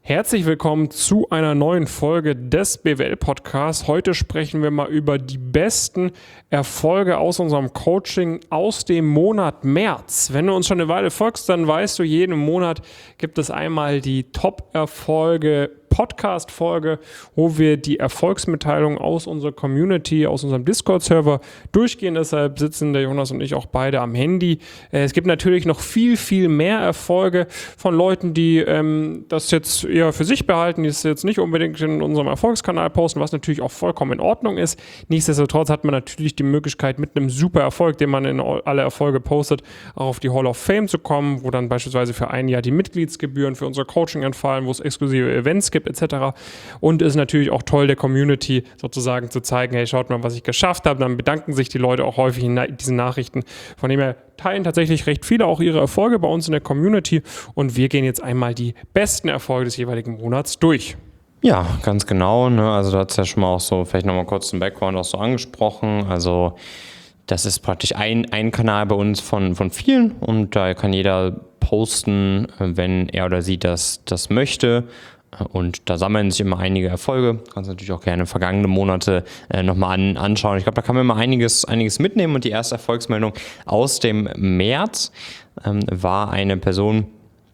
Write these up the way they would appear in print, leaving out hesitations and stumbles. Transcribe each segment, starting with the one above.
Herzlich willkommen zu einer neuen Folge des BWL-Podcasts. Heute sprechen wir mal über die besten Erfolge aus unserem Coaching aus dem Monat März. Wenn du uns schon eine Weile folgst, dann weißt du, jeden Monat gibt es einmal die Top-Erfolge Podcast-Folge, wo wir die Erfolgsmitteilung aus unserer Community, aus unserem Discord-Server durchgehen. Deshalb sitzen der Jonas und ich auch beide am Handy. Es gibt natürlich noch viel mehr Erfolge von Leuten, die das jetzt eher für sich behalten, die es jetzt nicht unbedingt in unserem Erfolgskanal posten, was natürlich auch vollkommen in Ordnung ist. Nichtsdestotrotz hat man natürlich die Möglichkeit, mit einem super Erfolg, den man in alle Erfolge postet, auch auf die Hall of Fame zu kommen, wo dann beispielsweise für ein Jahr die Mitgliedsgebühren für unser Coaching entfallen, wo es exklusive Events gibt, etc. Und es ist natürlich auch toll, der Community sozusagen zu zeigen, hey, schaut mal, was ich geschafft habe. Dann bedanken sich die Leute auch häufig in diesen Nachrichten. Von dem her teilen tatsächlich recht viele auch ihre Erfolge bei uns in der Community. Und wir gehen jetzt einmal die besten Erfolge des jeweiligen Monats durch. Ja, ganz genau. Ne? Also du hast ja schon mal auch so, vielleicht nochmal kurz den Background auch so angesprochen. Also das ist praktisch ein Kanal bei uns von vielen und da kann jeder posten, wenn er oder sie das möchte. Und da sammeln sich immer einige Erfolge. Du kannst natürlich auch gerne vergangene Monate nochmal anschauen. Ich glaube, da kann man immer einiges mitnehmen. Und die erste Erfolgsmeldung aus dem März war eine Person,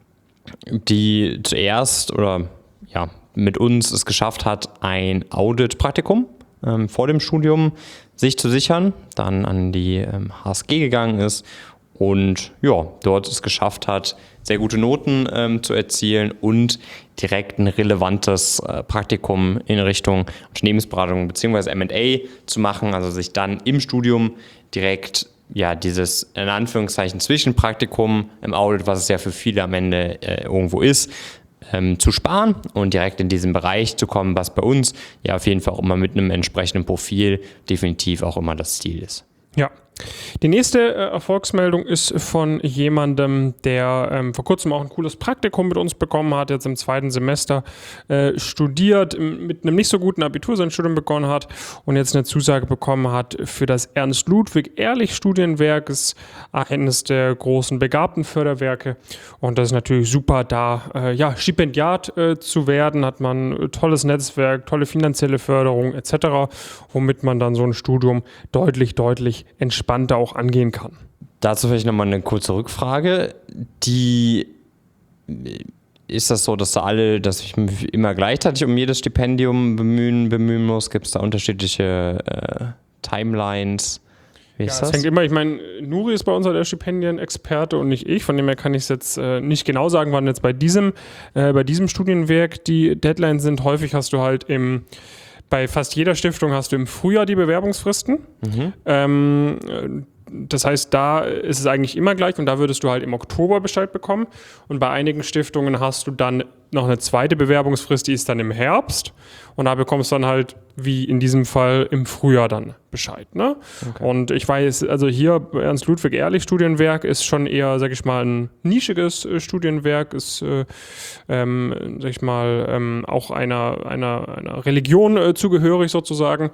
die zuerst mit uns es geschafft hat, ein Audit-Praktikum vor dem Studium sich zu sichern, dann an die HSG gegangen ist und ja, dort es geschafft hat, sehr gute Noten zu erzielen und direkt ein relevantes Praktikum in Richtung Unternehmensberatung bzw. M&A zu machen, also sich dann im Studium direkt dieses in Anführungszeichen Zwischenpraktikum im Audit, was es ja für viele am Ende irgendwo ist, zu sparen und direkt in diesen Bereich zu kommen, was bei uns ja auf jeden Fall auch immer mit einem entsprechenden Profil definitiv auch immer das Ziel ist. Ja. Die nächste Erfolgsmeldung ist von jemandem, der vor kurzem auch ein cooles Praktikum mit uns bekommen hat, jetzt im 2. Semester studiert, mit einem nicht so guten Abitur sein Studium begonnen hat und jetzt eine Zusage bekommen hat für das Ernst-Ludwig-Ehrlich-Studienwerk, ist eines der großen Begabtenförderwerke und das ist natürlich super, da Stipendiat zu werden, hat man ein tolles Netzwerk, tolle finanzielle Förderung etc., womit man dann so ein Studium deutlich entspannter auch angehen kann. Dazu vielleicht nochmal eine kurze Rückfrage. Ist das so, dass ich mich immer gleichzeitig um jedes Stipendium bemühen muss? Gibt es da unterschiedliche Timelines? Wie ist das? Es hängt immer, ich meine, Nuri ist bei uns der Stipendienexperte und nicht ich, von dem her kann ich es jetzt nicht genau sagen, wann jetzt bei diesem Studienwerk die Deadlines sind. Häufig hast du halt bei fast jeder Stiftung hast du im Frühjahr die Bewerbungsfristen. Das heißt, da ist es eigentlich immer gleich und da würdest du halt im Oktober Bescheid bekommen. Und bei einigen Stiftungen hast du dann noch eine zweite Bewerbungsfrist, die ist dann im Herbst. Und da bekommst du dann halt, wie in diesem Fall, im Frühjahr dann Bescheid. Ne? Okay. Und ich weiß, also hier Ernst-Ludwig-Ehrlich-Studienwerk ist schon eher, sag ich mal, ein nischiges Studienwerk, ist, auch einer Religion zugehörig sozusagen.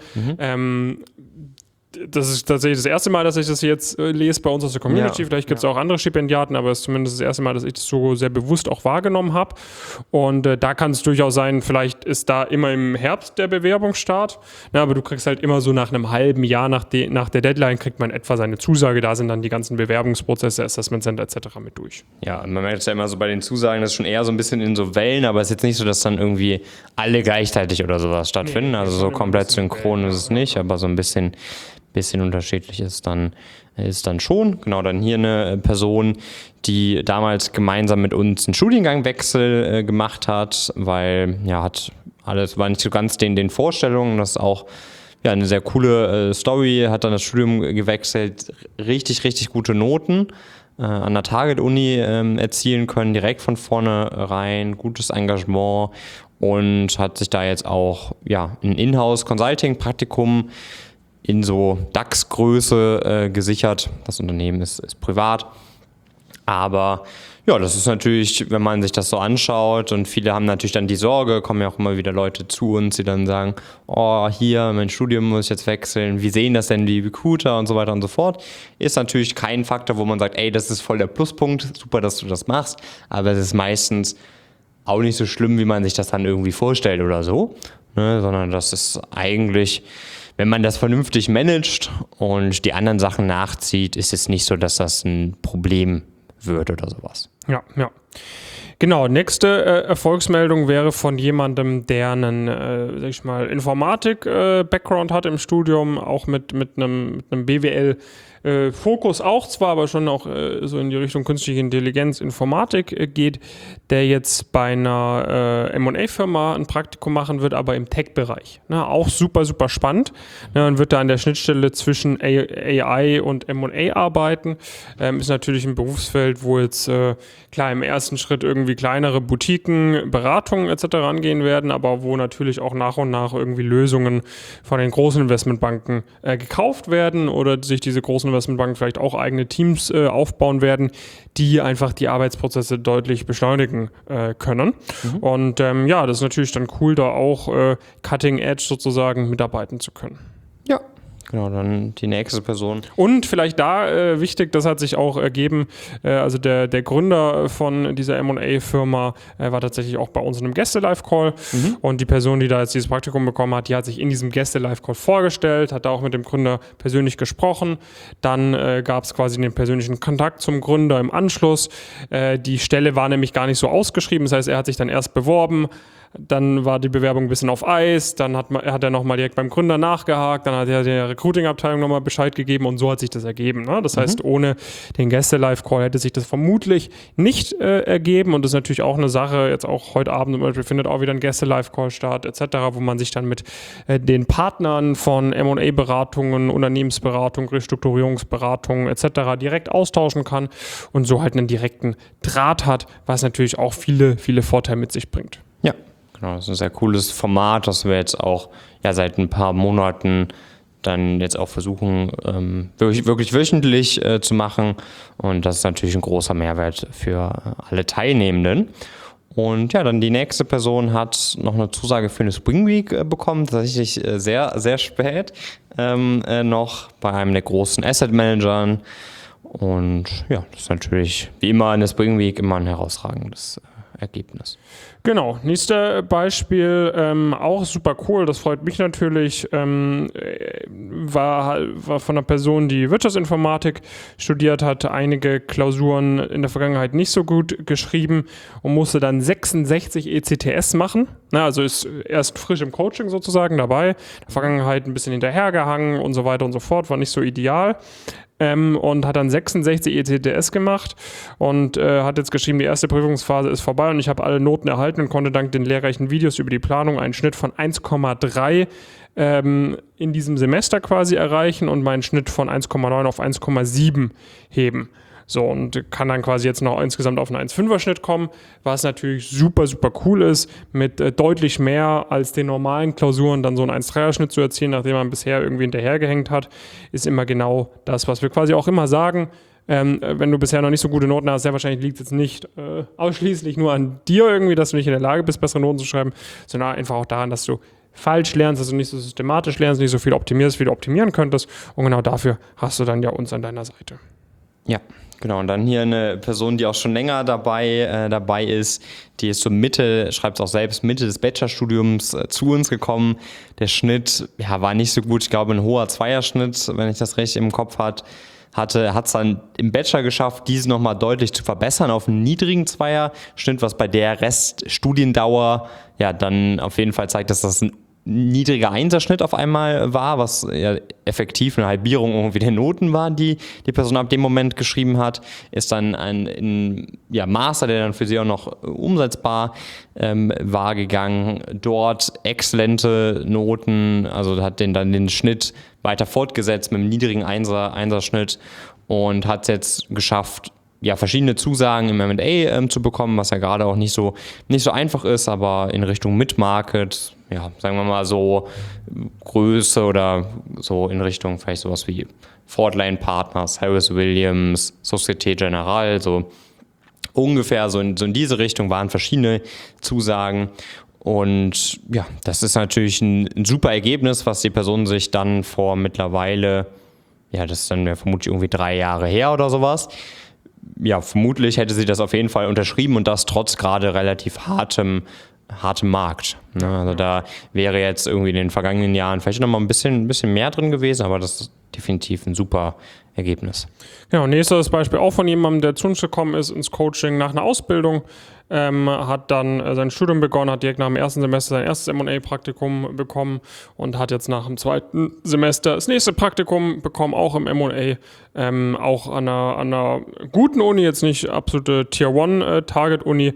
Das ist tatsächlich das erste Mal, dass ich das jetzt lese bei uns aus der Community. Vielleicht gibt es auch andere Stipendiaten, aber es ist zumindest das erste Mal, dass ich das so sehr bewusst auch wahrgenommen habe. Und da kann es durchaus sein, vielleicht ist da immer im Herbst der Bewerbungsstart. Aber du kriegst halt immer so nach einem halben Jahr nach der Deadline kriegt man etwa seine Zusage. Da sind dann die ganzen Bewerbungsprozesse, Assessment Center etc. mit durch. Ja, man merkt es ja immer so bei den Zusagen, das ist schon eher so ein bisschen in so Wellen, aber es ist jetzt nicht so, dass dann irgendwie alle gleichzeitig oder sowas stattfinden. Also so komplett synchron ist es nicht, aber so ein bisschen unterschiedlich ist dann schon. Genau, dann hier eine Person, die damals gemeinsam mit uns einen Studiengangwechsel gemacht hat, weil alles war nicht so ganz den Vorstellungen. Das ist auch eine sehr coole Story, hat dann das Studium gewechselt, richtig gute Noten an der Target-Uni erzielen können, direkt von vornherein, gutes Engagement und hat sich da jetzt auch ein Inhouse-Consulting-Praktikum in so DAX-Größe gesichert. Das Unternehmen ist privat. Aber das ist natürlich, wenn man sich das so anschaut und viele haben natürlich dann die Sorge, kommen ja auch immer wieder Leute zu uns, die dann sagen, hier, mein Studium muss ich jetzt wechseln, wie sehen das denn die Recruiter und so weiter und so fort. Ist natürlich kein Faktor, wo man sagt, das ist voll der Pluspunkt, super, dass du das machst, aber es ist meistens auch nicht so schlimm, wie man sich das dann irgendwie vorstellt oder so, ne? Sondern das ist eigentlich, wenn man das vernünftig managt und die anderen Sachen nachzieht, ist es nicht so, dass das ein Problem wird oder sowas. Ja. Genau, nächste Erfolgsmeldung wäre von jemandem, der einen, sag ich mal, Informatik-Background hat im Studium, auch mit einem BWL Fokus auch zwar, aber schon auch so in die Richtung künstliche Intelligenz, Informatik geht, der jetzt bei einer M&A-Firma ein Praktikum machen wird, aber im Tech-Bereich. Auch super, super spannend. Und wird da an der Schnittstelle zwischen AI und M&A arbeiten. Ist natürlich ein Berufsfeld, wo jetzt klar im ersten Schritt irgendwie kleinere Boutiquen, Beratungen etc. angehen werden, aber wo natürlich auch nach und nach irgendwie Lösungen von den großen Investmentbanken gekauft werden oder sich diese großen Investmentbanken vielleicht auch eigene Teams aufbauen werden, die einfach die Arbeitsprozesse deutlich beschleunigen können. Und das ist natürlich dann cool, da auch Cutting Edge sozusagen mitarbeiten zu können. Ja. Genau, dann die nächste Person. Und vielleicht da wichtig, das hat sich auch ergeben, also der Gründer von dieser M&A-Firma war tatsächlich auch bei uns in einem Gäste-Live-Call und die Person, die da jetzt dieses Praktikum bekommen hat, die hat sich in diesem Gäste-Live-Call vorgestellt, hat da auch mit dem Gründer persönlich gesprochen, dann gab es quasi den persönlichen Kontakt zum Gründer im Anschluss. Die Stelle war nämlich gar nicht so ausgeschrieben, das heißt, er hat sich dann erst beworben, dann war die Bewerbung ein bisschen auf Eis, dann hat er nochmal direkt beim Gründer nachgehakt, dann hat er der Recruiting-Abteilung nochmal Bescheid gegeben und so hat sich das ergeben. Ne? Das heißt, ohne den Gäste-Live-Call hätte sich das vermutlich nicht ergeben und das ist natürlich auch eine Sache, jetzt auch heute Abend zum Beispiel findet auch wieder ein Gäste-Live-Call statt etc., wo man sich dann mit den Partnern von M&A-Beratungen, Unternehmensberatung, Restrukturierungsberatungen etc. direkt austauschen kann und so halt einen direkten Draht hat, was natürlich auch viele, viele Vorteile mit sich bringt. Ja. Genau, das ist ein sehr cooles Format, das wir jetzt auch seit ein paar Monaten dann jetzt auch versuchen, wirklich wöchentlich zu machen. Und das ist natürlich ein großer Mehrwert für alle Teilnehmenden. Und dann die nächste Person hat noch eine Zusage für eine Spring Week bekommen, tatsächlich sehr, sehr spät noch bei einem der großen Asset Managern. Und das ist natürlich wie immer eine Spring Week immer ein herausragendes Ergebnis. Genau, nächstes Beispiel, auch super cool, das freut mich natürlich, war von einer Person, die Wirtschaftsinformatik studiert hat, einige Klausuren in der Vergangenheit nicht so gut geschrieben und musste dann 66 ECTS machen, also ist erst frisch im Coaching sozusagen dabei, in der Vergangenheit ein bisschen hinterhergehangen und so weiter und so fort, war nicht so ideal. Und hat dann 66 ECTS gemacht und hat jetzt geschrieben, die erste Prüfungsphase ist vorbei und ich habe alle Noten erhalten und konnte dank den lehrreichen Videos über die Planung einen Schnitt von 1,3 in diesem Semester quasi erreichen und meinen Schnitt von 1,9 auf 1,7 heben. So, und kann dann quasi jetzt noch insgesamt auf einen 1,5er Schnitt kommen, was natürlich super, super cool ist, mit deutlich mehr als den normalen Klausuren dann so einen 1,3er Schnitt zu erzielen, nachdem man bisher irgendwie hinterhergehängt hat, ist immer genau das, was wir quasi auch immer sagen. Wenn du bisher noch nicht so gute Noten hast, sehr wahrscheinlich liegt es jetzt nicht ausschließlich nur an dir irgendwie, dass du nicht in der Lage bist, bessere Noten zu schreiben, sondern einfach auch daran, dass du falsch lernst, dass du nicht so systematisch lernst, nicht so viel optimierst, wie du optimieren könntest. Und genau dafür hast du dann ja uns an deiner Seite. Ja. Genau, und dann hier eine Person, die auch schon länger dabei ist, die ist so schreibt es auch selbst, Mitte des Bachelorstudiums zu uns gekommen. Der Schnitt war nicht so gut, ich glaube ein hoher Zweierschnitt, wenn ich das richtig im Kopf hat es dann im Bachelor geschafft, diesen nochmal deutlich zu verbessern auf einen niedrigen Zweierschnitt, was bei der Reststudiendauer dann auf jeden Fall zeigt, dass das ein niedriger Einserschnitt auf einmal war, was effektiv eine Halbierung irgendwie der Noten war, die die Person ab dem Moment geschrieben hat, ist dann ein Master, der dann für sie auch noch umsetzbar war, gegangen. Dort exzellente Noten, also hat dann den Schnitt weiter fortgesetzt mit einem niedrigen Einserschnitt und hat es jetzt geschafft, verschiedene Zusagen im M&A zu bekommen, was ja gerade auch nicht so einfach ist, aber in Richtung Mid-Market, sagen wir mal so Größe oder so in Richtung vielleicht sowas wie Fordline Partners, Harris Williams, Societe Generale, so ungefähr so in diese Richtung waren verschiedene Zusagen. Und das ist natürlich ein super Ergebnis, was die Person sich dann vor mittlerweile, das ist dann vermutlich irgendwie 3 Jahre her oder sowas, ja, vermutlich hätte sie das auf jeden Fall unterschrieben und das trotz gerade relativ hartem Markt. Ne? Also da wäre jetzt irgendwie in den vergangenen Jahren vielleicht noch mal ein bisschen mehr drin gewesen, aber das ist definitiv ein super Ergebnis. Genau, nächstes Beispiel auch von jemandem, der zu uns gekommen ist ins Coaching nach einer Ausbildung, hat dann sein Studium begonnen, hat direkt nach dem ersten Semester sein erstes M&A-Praktikum bekommen und hat jetzt nach dem zweiten Semester das nächste Praktikum bekommen, auch im M&A, auch an einer guten Uni, jetzt nicht absolute Tier-1-Target-Uni,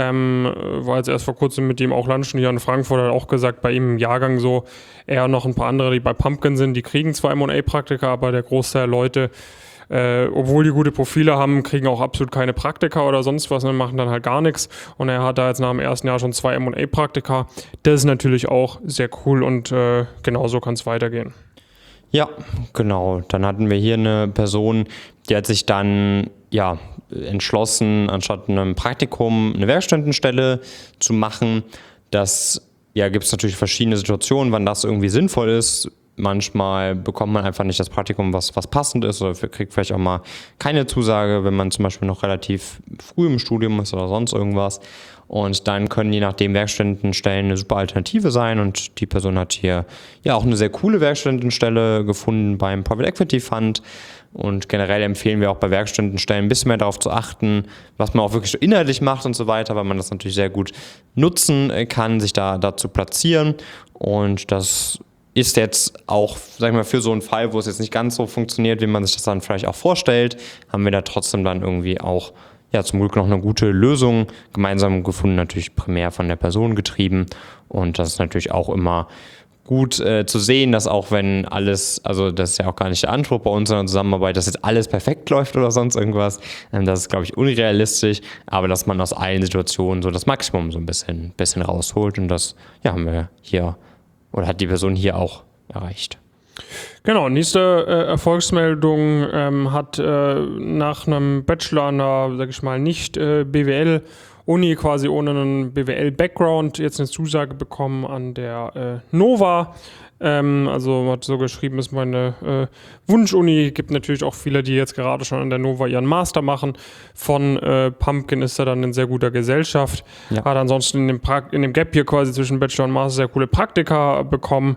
war jetzt erst vor kurzem mit ihm auch lunchen hier in Frankfurt, hat auch gesagt, bei ihm im Jahrgang so eher noch ein paar andere, die bei Pumpkin sind, die kriegen zwar M&A-Praktika, aber der Großteil der Leute, obwohl die gute Profile haben, kriegen auch absolut keine Praktika oder sonst was und machen dann halt gar nichts. Und er hat da jetzt nach dem ersten Jahr schon 2 M&A-Praktika. Das ist natürlich auch sehr cool und genau so kann es weitergehen. Ja, genau. Dann hatten wir hier eine Person, die hat sich dann entschlossen, anstatt einem Praktikum eine Werkstudentenstelle zu machen. Das gibt es natürlich verschiedene Situationen, wann das irgendwie sinnvoll ist. Manchmal bekommt man einfach nicht das Praktikum, was passend ist, oder kriegt vielleicht auch mal keine Zusage, wenn man zum Beispiel noch relativ früh im Studium ist oder sonst irgendwas. Und dann können je nachdem Werkstudentenstellen eine super Alternative sein. Und die Person hat hier auch eine sehr coole Werkstudentenstelle gefunden beim Private Equity Fund. Und generell empfehlen wir auch bei Werkstudentenstellen ein bisschen mehr darauf zu achten, was man auch wirklich so inhaltlich macht und so weiter, weil man das natürlich sehr gut nutzen kann, sich da zu platzieren. Und das ist jetzt auch, sag ich mal, für so einen Fall, wo es jetzt nicht ganz so funktioniert, wie man sich das dann vielleicht auch vorstellt, haben wir da trotzdem dann irgendwie auch zum Glück noch eine gute Lösung gemeinsam gefunden, natürlich primär von der Person getrieben. Und das ist natürlich auch immer gut zu sehen, dass auch wenn alles, also das ist ja auch gar nicht der Anspruch bei uns in der Zusammenarbeit, dass jetzt alles perfekt läuft oder sonst irgendwas, das ist, glaube ich, unrealistisch, aber dass man aus allen Situationen so das Maximum so ein bisschen rausholt und das haben wir hier oder hat die Person hier auch erreicht. Genau, nächste Erfolgsmeldung hat nach einem Bachelor an einer, sag ich mal, nicht BWL-Uni, quasi ohne einen BWL-Background, jetzt eine Zusage bekommen an der Nova. Also hat so geschrieben, ist meine Wunschuni. Gibt natürlich auch viele, die jetzt gerade schon an der Nova ihren Master machen. Von Pumpkin ist er dann in sehr guter Gesellschaft. Ja. Hat ansonsten in dem Gap hier quasi zwischen Bachelor und Master sehr coole Praktika bekommen.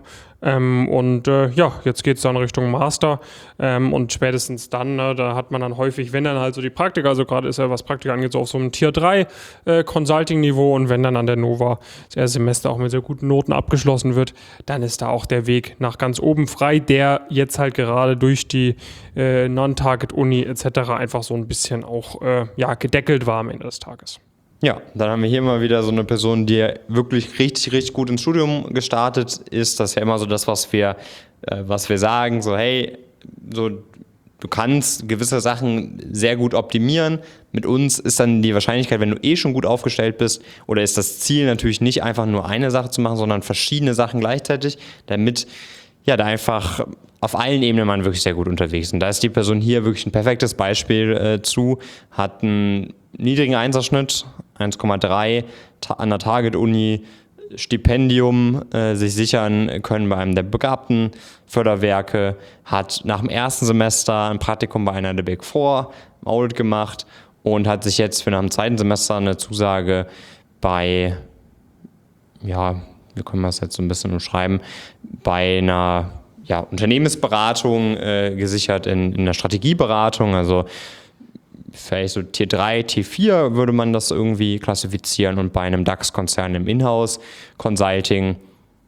Jetzt geht es dann Richtung Master und spätestens dann, da hat man dann häufig, wenn dann halt so die Praktika, also gerade ist ja was Praktika angeht, so auf so einem Tier 3 Consulting-Niveau und wenn dann an der Nova das erste Semester auch mit sehr guten Noten abgeschlossen wird, dann ist da auch der Weg nach ganz oben frei, der jetzt halt gerade durch die Non-Target-Uni etc. einfach so ein bisschen auch gedeckelt war am Ende des Tages. Ja, dann haben wir hier mal wieder so eine Person, die wirklich richtig, richtig gut ins Studium gestartet ist. Das ist ja immer so das, was wir sagen, so hey, so du kannst gewisse Sachen sehr gut optimieren. Mit uns ist dann die Wahrscheinlichkeit, wenn du schon gut aufgestellt bist, oder ist das Ziel natürlich nicht einfach nur eine Sache zu machen, sondern verschiedene Sachen gleichzeitig, damit da einfach auf allen Ebenen man wirklich sehr gut unterwegs ist. Und da ist die Person hier wirklich ein perfektes Beispiel hat einen niedrigen Einserschnitt, 1,3 an der Target-Uni, Stipendium sich sichern können bei einem der begabten Förderwerke, hat nach dem ersten Semester ein Praktikum bei einer der Big Four im Audit gemacht und hat sich jetzt für nach dem zweiten Semester eine Zusage bei, wie können wir das jetzt so ein bisschen umschreiben, bei einer Unternehmensberatung gesichert in der Strategieberatung, also vielleicht so Tier 3, Tier 4 würde man das irgendwie klassifizieren und bei einem DAX-Konzern im Inhouse-Consulting,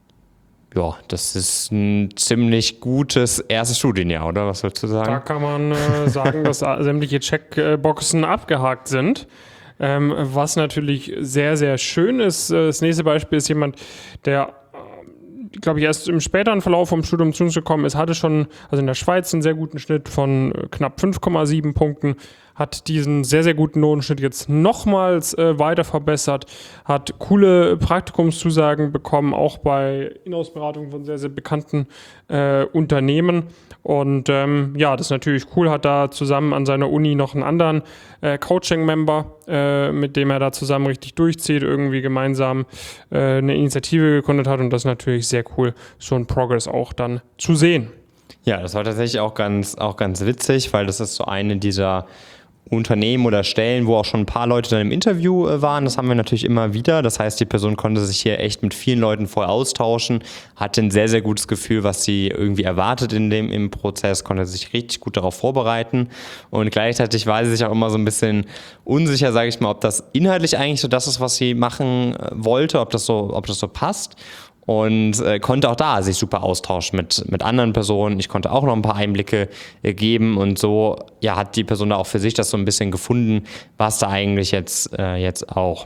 das ist ein ziemlich gutes erstes Studienjahr, oder? Was würdest du sagen? Da kann man sagen, dass sämtliche Checkboxen abgehakt sind. Was natürlich sehr, sehr schön ist. Das nächste Beispiel ist jemand, der glaube ich, erst im späteren Verlauf vom Studium zu uns gekommen ist, hatte schon, also in der Schweiz, einen sehr guten Schnitt von knapp 5,7 Punkten, hat diesen sehr, sehr guten Notenschnitt jetzt nochmals weiter verbessert, hat coole Praktikumszusagen bekommen, auch bei Inhouse-Beratungen von sehr, sehr bekannten Unternehmen. Und das ist natürlich cool, hat da zusammen an seiner Uni noch einen anderen Coaching-Member, mit dem er da zusammen richtig durchzieht, irgendwie gemeinsam eine Initiative gegründet hat und das ist natürlich sehr cool, so ein Progress auch dann zu sehen. Ja, das war tatsächlich auch ganz witzig, weil das ist so eine dieser Unternehmen oder Stellen, wo auch schon ein paar Leute dann im Interview waren. Das haben wir natürlich immer wieder. Das heißt, die Person konnte sich hier echt mit vielen Leuten vorher austauschen, hatte ein sehr, sehr gutes Gefühl, was sie irgendwie erwartet im Prozess, konnte sich richtig gut darauf vorbereiten. Und gleichzeitig war sie sich auch immer so ein bisschen unsicher, sage ich mal, ob das inhaltlich eigentlich so das ist, was sie machen wollte, ob das so passt. Und konnte auch da sich super austauschen mit anderen Personen. Ich konnte auch noch ein paar Einblicke geben und so hat die Person da auch für sich das so ein bisschen gefunden, was da eigentlich jetzt auch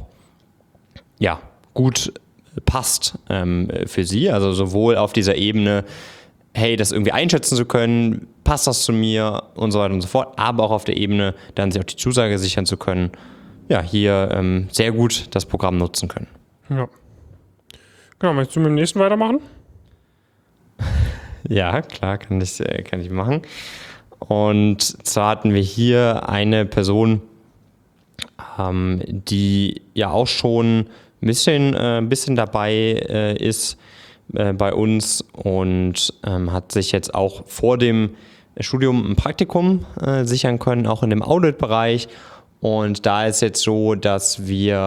gut passt für sie. Also sowohl auf dieser Ebene, hey, das irgendwie einschätzen zu können, passt das zu mir und so weiter und so fort, aber auch auf der Ebene, dann sich auch die Zusage sichern zu können, hier sehr gut das Programm nutzen können. Ja. Genau, möchtest du mit dem nächsten weitermachen? Ja, klar, kann ich machen. Und zwar hatten wir hier eine Person, die ja auch schon ein bisschen dabei ist bei uns und hat sich jetzt auch vor dem Studium ein Praktikum sichern können, auch in dem Audit-Bereich. Und da ist jetzt so, dass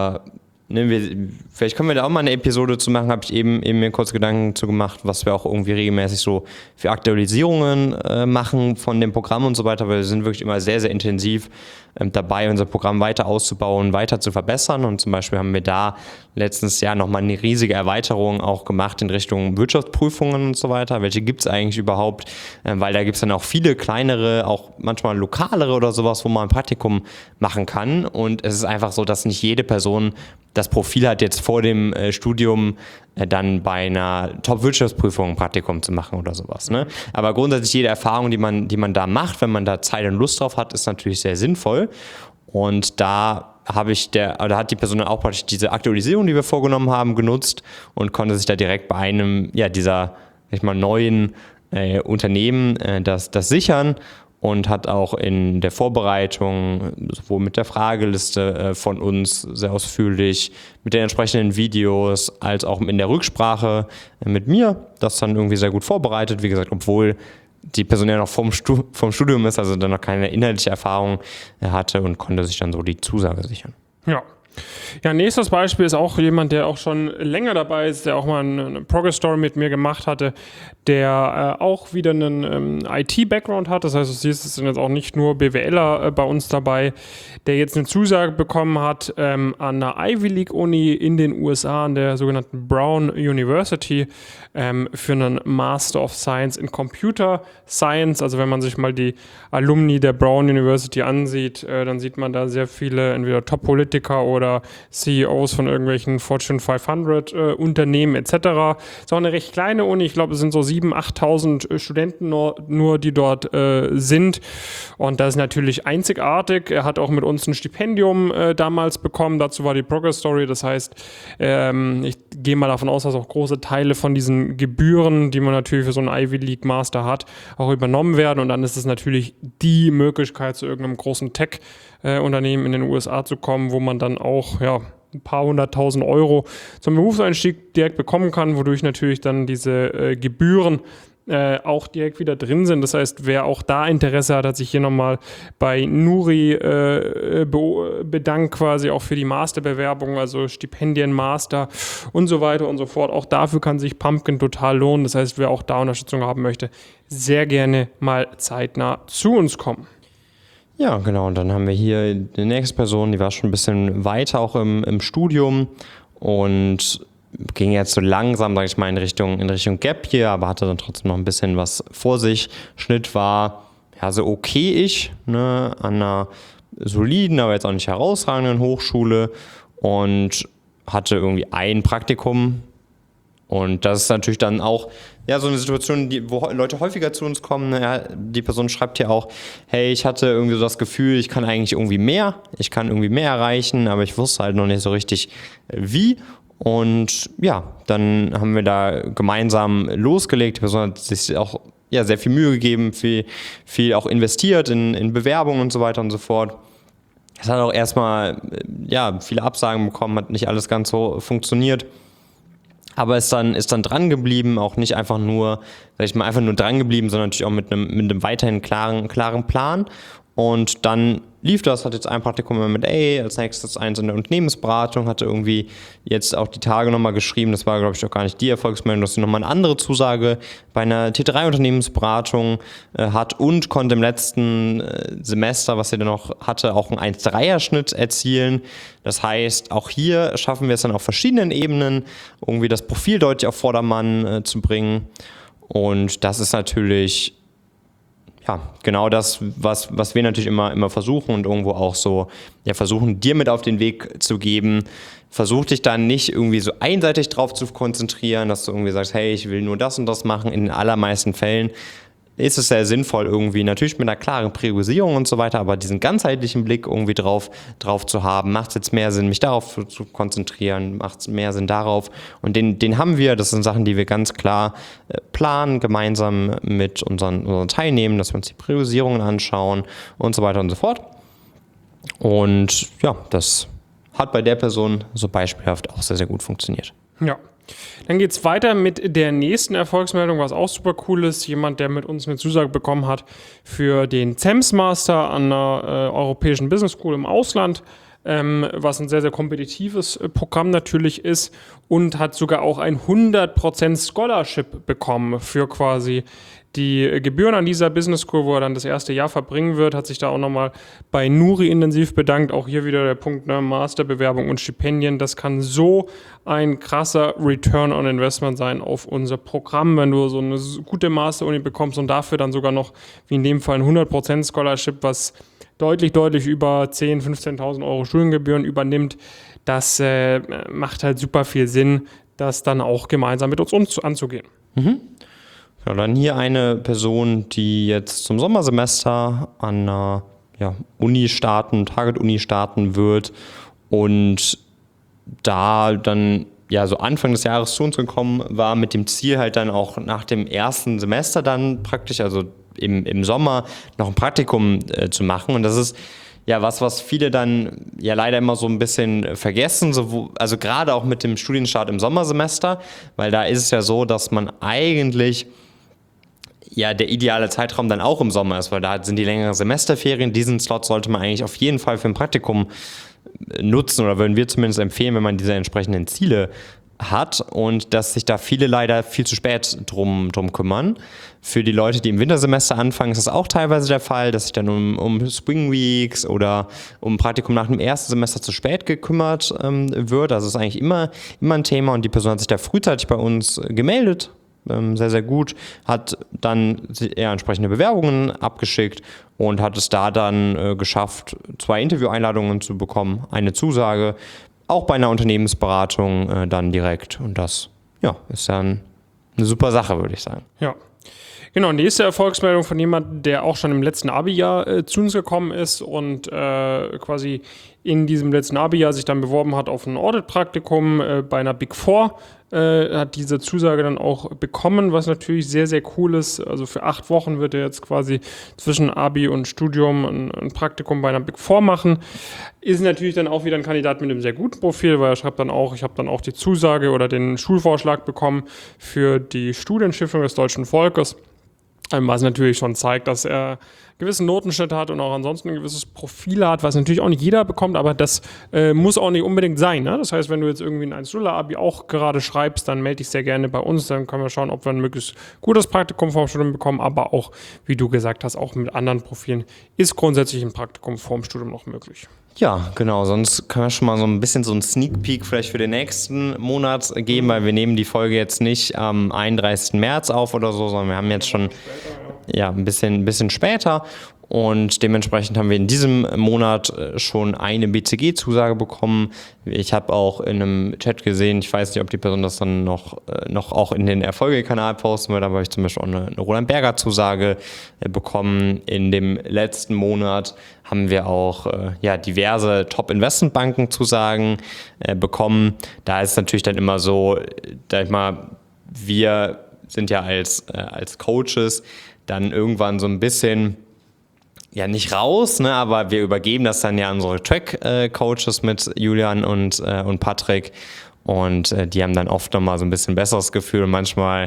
vielleicht können wir da auch mal eine Episode zu machen, habe ich eben mir kurz Gedanken zu gemacht, was wir auch irgendwie regelmäßig so für Aktualisierungen machen von dem Programm und so weiter, weil wir sind wirklich immer sehr, sehr intensiv dabei, unser Programm weiter auszubauen, weiter zu verbessern und zum Beispiel haben wir da letztes Jahr nochmal eine riesige Erweiterung auch gemacht in Richtung Wirtschaftsprüfungen und so weiter. Welche gibt es eigentlich überhaupt? Weil da gibt es dann auch viele kleinere, auch manchmal lokalere oder sowas, wo man ein Praktikum machen kann und es ist einfach so, dass nicht jede Person das Profil hat, jetzt vor dem Studium dann bei einer Top-Wirtschaftsprüfung ein Praktikum zu machen oder sowas. Ne? Aber grundsätzlich jede Erfahrung, die man da macht, wenn man da Zeit und Lust drauf hat, ist natürlich sehr sinnvoll. Und da hat die Person dann auch praktisch diese Aktualisierung, die wir vorgenommen haben, genutzt und konnte sich da direkt bei einem dieser neuen Unternehmen das sichern. Und hat auch in der Vorbereitung, sowohl mit der Frageliste von uns sehr ausführlich, mit den entsprechenden Videos, als auch in der Rücksprache mit mir, das dann irgendwie sehr gut vorbereitet. Wie gesagt, obwohl die Person ja noch vom Studium ist, also dann noch keine inhaltliche Erfahrung hatte und konnte sich dann so die Zusage sichern. Ja, nächstes Beispiel ist auch jemand, der auch schon länger dabei ist, der auch mal eine Progress-Story mit mir gemacht hatte, der auch wieder einen IT-Background hat. Das heißt, du siehst, es sind jetzt auch nicht nur BWLer bei uns dabei, der jetzt eine Zusage bekommen hat an einer Ivy League-Uni in den USA, an der sogenannten Brown University, für einen Master of Science in Computer Science. Also wenn man sich mal die Alumni der Brown University ansieht, dann sieht man da sehr viele entweder Top-Politiker oder CEOs von irgendwelchen Fortune 500 Unternehmen etc. Ist auch eine recht kleine Uni. Ich glaube, es sind so 7.000, 8.000 Studenten nur, die dort sind. Und das ist natürlich einzigartig. Er hat auch mit uns ein Stipendium damals bekommen. Dazu war die Progress Story. Das heißt, ich gehe mal davon aus, dass auch große Teile von diesen Gebühren, die man natürlich für so einen Ivy League Master hat, auch übernommen werden. Und dann ist es natürlich die Möglichkeit, zu irgendeinem großen Tech-Unternehmen in den USA zu kommen, wo man dann auch ein paar 100.000 Euro zum Berufseinstieg direkt bekommen kann, wodurch natürlich dann diese Gebühren auch direkt wieder drin sind. Das heißt, wer auch da Interesse hat sich hier nochmal bei Nuri bedankt quasi auch für die Masterbewerbung, also Stipendien, Master und so weiter und so fort. Auch dafür kann sich Pumpkin total lohnen. Das heißt, wer auch da Unterstützung haben möchte, sehr gerne mal zeitnah zu uns kommen. Ja, genau. Und dann haben wir hier die nächste Person, die war schon ein bisschen weiter auch im Studium und ging jetzt so langsam, sage ich mal, in Richtung Gap Year, aber hatte dann trotzdem noch ein bisschen was vor sich. Schnitt war so okay-ich, ne, an einer soliden, aber jetzt auch nicht herausragenden Hochschule und hatte irgendwie ein Praktikum. Und das ist natürlich dann auch so eine Situation, wo Leute häufiger zu uns kommen. Die Person schreibt hier auch, hey, ich hatte irgendwie so das Gefühl, ich kann irgendwie mehr erreichen, aber ich wusste halt noch nicht so richtig wie. Und dann haben wir da gemeinsam losgelegt. Die Person hat sich auch sehr viel Mühe gegeben, viel auch investiert in Bewerbungen und so weiter und so fort. Es hat auch erstmal viele Absagen bekommen, hat nicht alles ganz so funktioniert. Aber ist dann dran geblieben, auch nicht einfach nur, einfach nur dran geblieben, sondern natürlich auch mit einem weiterhin klaren Plan. Und dann lief das, hat jetzt ein Praktikum im M&A, als nächstes eins in der Unternehmensberatung, hatte irgendwie jetzt auch die Tage nochmal geschrieben, das war, glaube ich, auch gar nicht die Erfolgsmeldung, dass sie nochmal eine andere Zusage bei einer T3-Unternehmensberatung hat und konnte im letzten Semester, was sie dann noch hatte, auch einen 1,3er-Schnitt erzielen. Das heißt, auch hier schaffen wir es dann auf verschiedenen Ebenen, irgendwie das Profil deutlich auf Vordermann zu bringen. Und das ist natürlich genau das, was wir natürlich immer versuchen und irgendwo auch so versuchen, dir mit auf den Weg zu geben. Versuch dich dann nicht irgendwie so einseitig drauf zu konzentrieren, dass du irgendwie sagst, hey, ich will nur das und das machen. In den allermeisten Fällen ist es sehr sinnvoll irgendwie, natürlich mit einer klaren Priorisierung und so weiter, aber diesen ganzheitlichen Blick irgendwie drauf zu haben. Macht es jetzt mehr Sinn, mich darauf zu konzentrieren? Macht es mehr Sinn darauf? Und den haben wir, das sind Sachen, die wir ganz klar planen, gemeinsam mit unseren Teilnehmern, dass wir uns die Priorisierungen anschauen und so weiter und so fort. Und ja, das hat bei der Person so beispielhaft auch sehr, sehr gut funktioniert. Ja. Dann geht es weiter mit der nächsten Erfolgsmeldung, was auch super cool ist. Jemand, der mit uns eine Zusage bekommen hat für den CEMS Master an einer europäischen Business School im Ausland, was ein sehr, sehr kompetitives Programm natürlich ist und hat sogar auch ein 100% Scholarship bekommen für quasi die Gebühren an dieser Business School, wo er dann das erste Jahr verbringen wird, hat sich da auch nochmal bei Nuri intensiv bedankt. Auch hier wieder der Punkt, Masterbewerbung und Stipendien. Das kann so ein krasser Return on Investment sein auf unser Programm, wenn du so eine gute Master-Uni bekommst und dafür dann sogar noch, wie in dem Fall, ein 100% Scholarship, was deutlich über 10.000, 15.000 Euro Studiengebühren übernimmt. Das macht halt super viel Sinn, das dann auch gemeinsam mit uns anzugehen. Mhm. Ja, dann hier eine Person, die jetzt zum Sommersemester an einer Target-Uni starten wird und da dann so Anfang des Jahres zu uns gekommen war mit dem Ziel halt dann auch nach dem ersten Semester dann praktisch, also im Sommer, noch ein Praktikum zu machen. Und das ist was viele dann leider immer so ein bisschen vergessen, also gerade auch mit dem Studienstart im Sommersemester, weil da ist es ja so, dass man eigentlich der ideale Zeitraum dann auch im Sommer ist, weil da sind die längeren Semesterferien. Diesen Slot sollte man eigentlich auf jeden Fall für ein Praktikum nutzen oder würden wir zumindest empfehlen, wenn man diese entsprechenden Ziele hat und dass sich da viele leider viel zu spät drum kümmern. Für die Leute, die im Wintersemester anfangen, ist das auch teilweise der Fall, dass sich dann um Spring Weeks oder um ein Praktikum nach dem ersten Semester zu spät gekümmert wird. Also ist eigentlich immer ein Thema und die Person hat sich da frühzeitig bei uns gemeldet. Sehr, sehr gut, hat dann entsprechende Bewerbungen abgeschickt und hat es da dann geschafft, 2 Intervieweinladungen zu bekommen, eine Zusage, auch bei einer Unternehmensberatung dann direkt. Und das ist dann eine super Sache, würde ich sagen. Ja. Genau, nächste Erfolgsmeldung von jemandem, der auch schon im letzten Abi-Jahr zu uns gekommen ist und quasi in diesem letzten Abi-Jahr sich dann beworben hat auf ein Audit-Praktikum bei einer Big Four, hat diese Zusage dann auch bekommen, was natürlich sehr, sehr cool ist. Also für 8 Wochen wird er jetzt quasi zwischen Abi und Studium ein Praktikum bei einer Big Four machen. Ist natürlich dann auch wieder ein Kandidat mit einem sehr guten Profil, weil er schreibt dann auch, ich habe dann auch die Zusage oder den Schulvorschlag bekommen für die Studienstiftung des deutschen Volkes. Was natürlich schon zeigt, dass er einen gewissen Notenschnitt hat und auch ansonsten ein gewisses Profil hat, was natürlich auch nicht jeder bekommt, aber das muss auch nicht unbedingt sein. Ne? Das heißt, wenn du jetzt irgendwie ein 1-0-Abi auch gerade schreibst, dann melde dich sehr gerne bei uns, dann können wir schauen, ob wir ein möglichst gutes Praktikum vorm Studium bekommen, aber auch, wie du gesagt hast, auch mit anderen Profilen ist grundsätzlich ein Praktikum vorm Studium noch möglich. Ja, genau, sonst können wir schon mal so ein bisschen so einen Sneak Peek vielleicht für den nächsten Monat geben, weil wir nehmen die Folge jetzt nicht am 31. März auf oder so, sondern wir haben jetzt schon ein bisschen später und dementsprechend haben wir in diesem Monat schon eine BCG-Zusage bekommen. Ich habe auch in einem Chat gesehen, ich weiß nicht, ob die Person das dann noch auch in den Erfolge-Kanal posten wird, aber habe ich zum Beispiel auch eine Roland Berger-Zusage bekommen. In dem letzten Monat haben wir auch diverse Top-Investmentbanken-Zusagen bekommen. Da ist es natürlich dann immer so, wir sind ja als Coaches dann irgendwann so ein bisschen nicht raus, ne, aber wir übergeben das dann ja an unsere Track-Coaches mit Julian und Patrick und die haben dann oft nochmal so ein bisschen besseres Gefühl und manchmal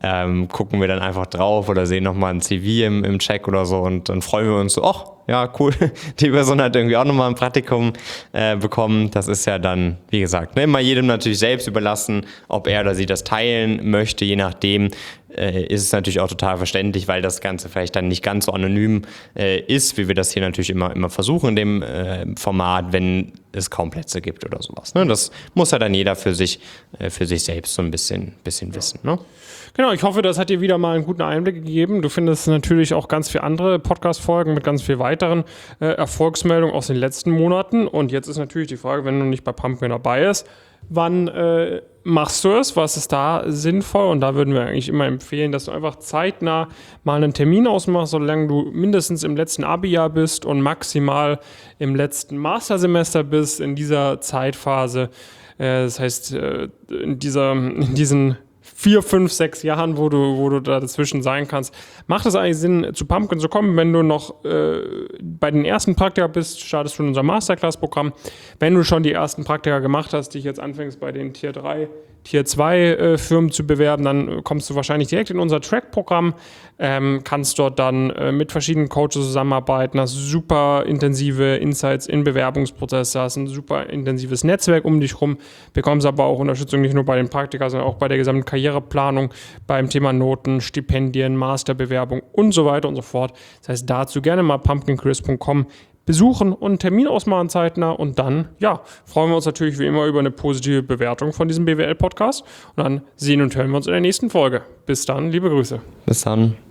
gucken wir dann einfach drauf oder sehen nochmal ein CV im Check oder so und dann freuen wir uns so, ach, ja, cool, die Person hat irgendwie auch nochmal ein Praktikum bekommen. Das ist ja dann, wie gesagt, immer jedem natürlich selbst überlassen, ob er oder sie das teilen möchte. Je nachdem ist es natürlich auch total verständlich, weil das Ganze vielleicht dann nicht ganz so anonym ist, wie wir das hier natürlich immer versuchen in dem Format, wenn es kaum Plätze gibt oder sowas. Ne? Das muss ja dann jeder für sich selbst so ein bisschen wissen. Ne? Genau, ich hoffe, das hat dir wieder mal einen guten Einblick gegeben. Du findest natürlich auch ganz viele andere Podcast-Folgen mit ganz viel weiteren Erfolgsmeldungen aus den letzten Monaten. Und jetzt ist natürlich die Frage, wenn du nicht bei Pumpkin dabei bist, wann machst du es? Was ist da sinnvoll? Und da würden wir eigentlich immer empfehlen, dass du einfach zeitnah mal einen Termin ausmachst, solange du mindestens im letzten Abi-Jahr bist und maximal im letzten Mastersemester bist in dieser Zeitphase. Das heißt, in diesen 4, 5, 6 Jahren, wo du da dazwischen sein kannst, macht es eigentlich Sinn, zu Pumpkin zu kommen. Wenn du noch bei den ersten Praktika bist, startest du in unser Masterclass-Programm. Wenn du schon die ersten Praktika gemacht hast, dich jetzt anfängst bei den Tier 3, Tier 2 Firmen zu bewerben, dann kommst du wahrscheinlich direkt in unser Track-Programm, kannst dort dann mit verschiedenen Coaches zusammenarbeiten, hast super intensive Insights in Bewerbungsprozesse, hast ein super intensives Netzwerk um dich rum, bekommst aber auch Unterstützung nicht nur bei den Praktika, sondern auch bei der gesamten Karriereplanung, beim Thema Noten, Stipendien, Masterbewerbung und so weiter und so fort. Das heißt, dazu gerne mal pumpkinchris.com besuchen und einen Termin ausmachen zeitnah und dann, ja, freuen wir uns natürlich wie immer über eine positive Bewertung von diesem BWL-Podcast und dann sehen und hören wir uns in der nächsten Folge. Bis dann, liebe Grüße. Bis dann.